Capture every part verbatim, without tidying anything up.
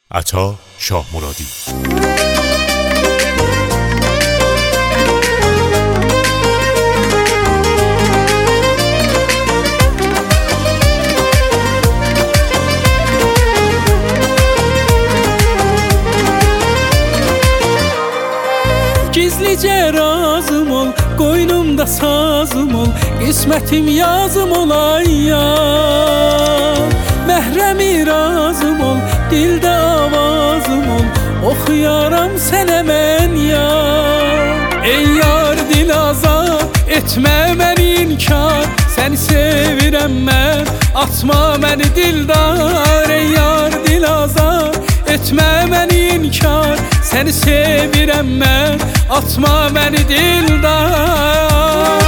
عطا شاه مرادی. Gizlice razım ol, koynumda sazım ol, qismətim yazım olay ya. Məhrəmi razım ol, dildə avazım ol, oxuyaram sənə mən ya. Ey yar dil azad, etmə məni inkar, səni sevirəm mən, atma məni dildar. Ey yar dil azad, etmə məni inkar, səni sevirəm mən, atma məni dildar.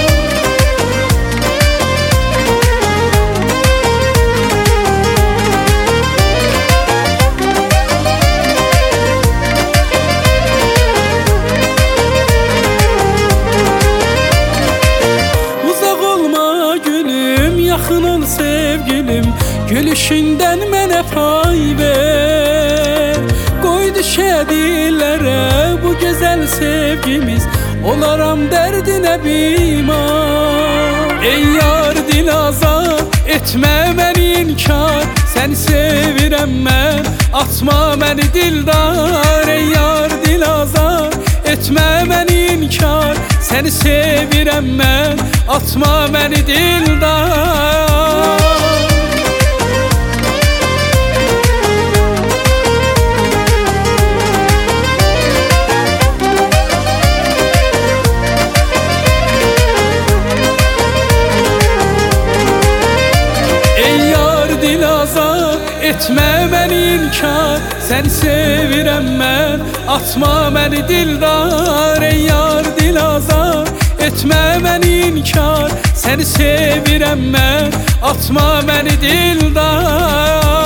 Uzaq olma gülüm, yaxın ol sevgilim, gülüşündən mənə pay ver. Qoy düşə dillərə bu gözəl sevgimiz, olaram dərdinə bimar. Ey yar dil azad, etmə məni inkar, səni sevirəm mən, atma məni dildar. Ey yar dil azad, etmə məni inkar, səni sevirəm mən, atma məni dildar. Etmə məni inkar, səni sevirəm mən, atma məni dildar. Ey yar dil azad, etmə məni inkar, səni sevirəm mən, atma məni dildar.